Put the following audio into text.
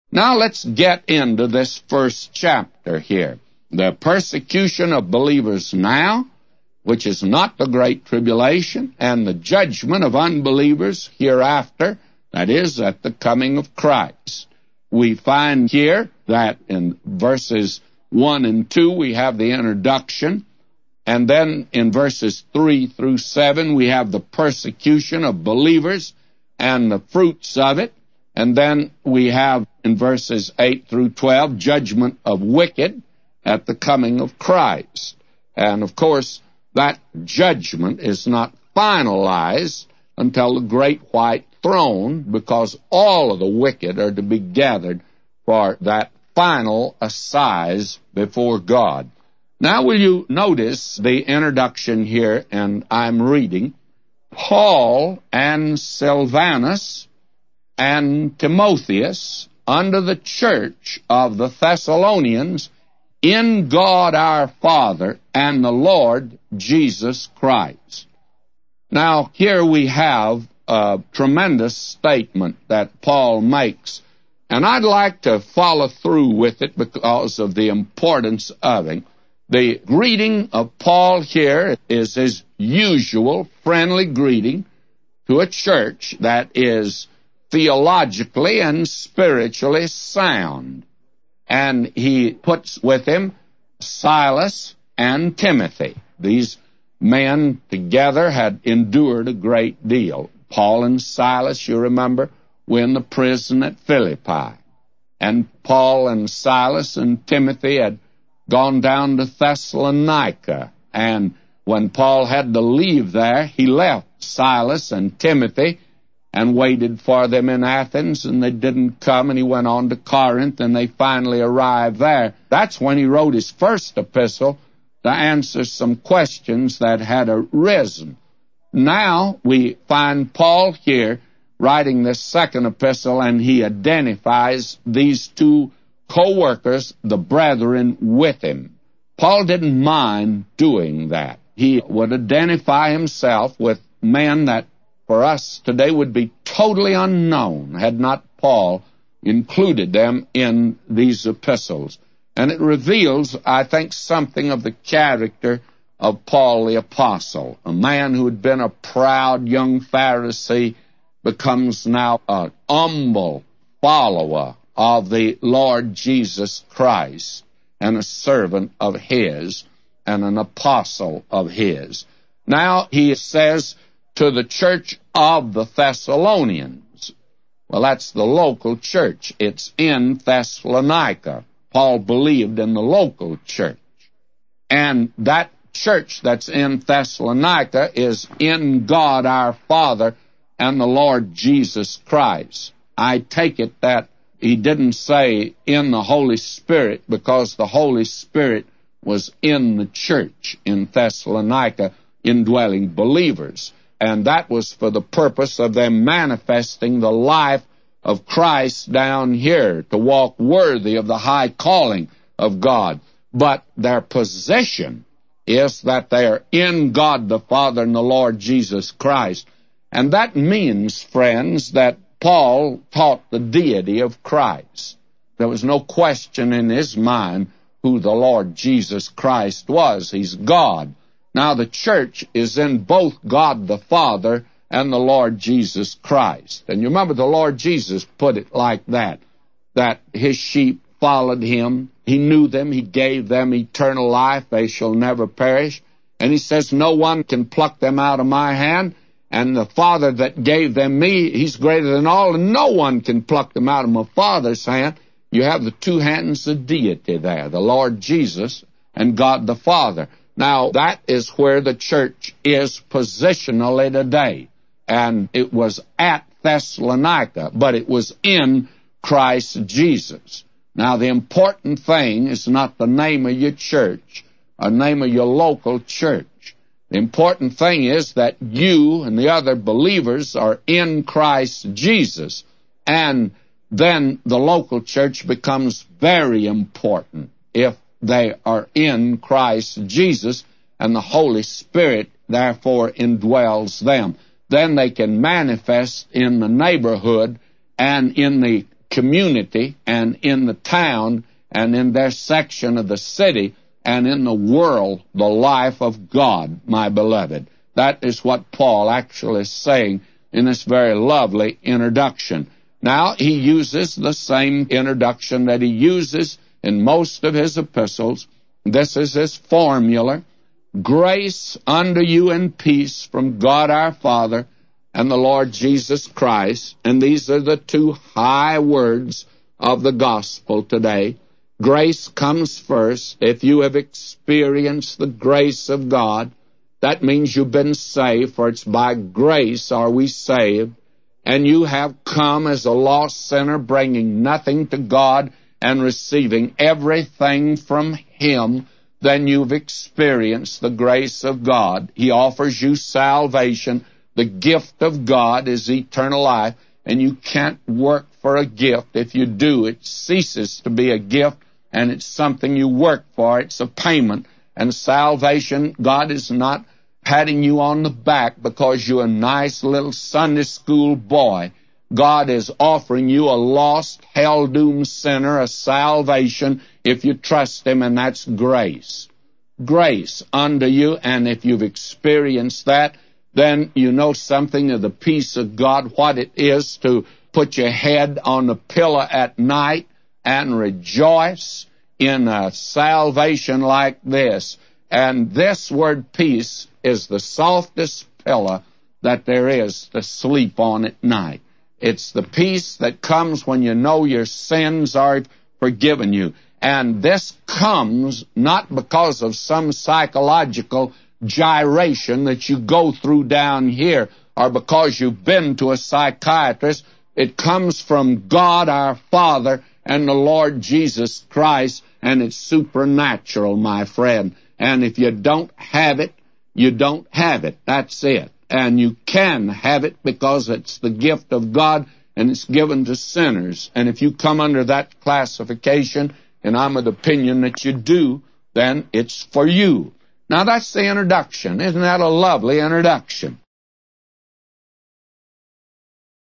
Now let's get into this first chapter here. The persecution of believers now, which is not the Great Tribulation, and the judgment of unbelievers hereafter, that is, at the coming of Christ. We find here that in verses 1 and 2 we have the introduction, and then in verses 3 through 7 we have the persecution of believers and the fruits of it, and then we have in verses 8 through 12 judgment of wicked at the coming of Christ. And of course, that judgment is not finalized until the great white throne, because all of the wicked are to be gathered for that final assize before God. Now will you notice the introduction here, and I'm reading, Paul and Silvanus and Timotheus unto the church of the Thessalonians in God our Father and the Lord Jesus Christ. Now here we have a tremendous statement that Paul makes, and I'd like to follow through with it because of the importance of it. The greeting of Paul here is his usual friendly greeting to a church that is theologically and spiritually sound. And he puts with him Silas and Timothy. These men together had endured a great deal. Paul and Silas, you remember, were in the prison at Philippi. And Paul and Silas and Timothy had gone down to Thessalonica. And when Paul had to leave there, he left Silas and Timothy and waited for them in Athens, and they didn't come, and he went on to Corinth, and they finally arrived there. That's when he wrote his first epistle to answer some questions that had arisen. Now we find Paul here writing this second epistle, and he identifies these two co-workers, the brethren, with him. Paul didn't mind doing that. He would identify himself with men that for us today would be totally unknown had not Paul included them in these epistles. And it reveals, I think, something of the character of Paul the Apostle. A man who had been a proud young Pharisee becomes now an humble follower of the Lord Jesus Christ and a servant of His and an apostle of His. Now he says to the church of the Thessalonians. Well, that's the local church. It's in Thessalonica. Paul believed in the local church. And that church that's in Thessalonica is in God our Father and the Lord Jesus Christ. I take it that he didn't say in the Holy Spirit, because the Holy Spirit was in the church in Thessalonica, indwelling believers. And that was for the purpose of them manifesting the life of Christ down here, to walk worthy of the high calling of God. But their position is that they are in God the Father and the Lord Jesus Christ. And that means, friends, that Paul taught the deity of Christ. There was no question in his mind who the Lord Jesus Christ was. He's God. Now the church is in both God the Father and the Lord Jesus Christ. And you remember the Lord Jesus put it like that his sheep followed him. He knew them. He gave them eternal life. They shall never perish. And he says, no one can pluck them out of my hand. And the Father that gave them me, he's greater than all, and no one can pluck them out of my Father's hand. You have the two hands of deity there, the Lord Jesus and God the Father. Now, that is where the church is positionally today. And it was at Thessalonica, but it was in Christ Jesus. Now, the important thing is not the name of your church or name of your local church. The important thing is that you and the other believers are in Christ Jesus, and then the local church becomes very important if they are in Christ Jesus, and the Holy Spirit therefore indwells them. Then they can manifest in the neighborhood and in the community and in the town and in their section of the city and in the world the life of God, my beloved. That is what Paul actually is saying in this very lovely introduction. Now, he uses the same introduction that he uses in most of his epistles. This is his formula. Grace unto you and peace from God our Father and the Lord Jesus Christ. And these are the two high words of the gospel today. Grace comes first. If you have experienced the grace of God, that means you've been saved, for it's by grace are we saved. And you have come as a lost sinner, bringing nothing to God and receiving everything from Him. Then you've experienced the grace of God. He offers you salvation. The gift of God is eternal life, and you can't work for a gift. If you do, it ceases to be a gift, and it's something you work for. It's a payment. And salvation, God is not patting you on the back because you're a nice little Sunday school boy. God is offering you a lost, hell-doomed sinner a salvation if you trust Him, and that's grace. Grace unto you, and if you've experienced that, then you know something of the peace of God, what it is to put your head on the pillow at night and rejoice in a salvation like this. And this word peace is the softest pillow that there is to sleep on at night. It's the peace that comes when you know your sins are forgiven you. And this comes not because of some psychological gyration that you go through down here or because you've been to a psychiatrist. It comes from God our Father and the Lord Jesus Christ, and it's supernatural, my friend. And if you don't have it, you don't have it. That's it. And you can have it because it's the gift of God and it's given to sinners. And if you come under that classification, and I'm of the opinion that you do, then it's for you. Now that's the introduction. Isn't that a lovely introduction?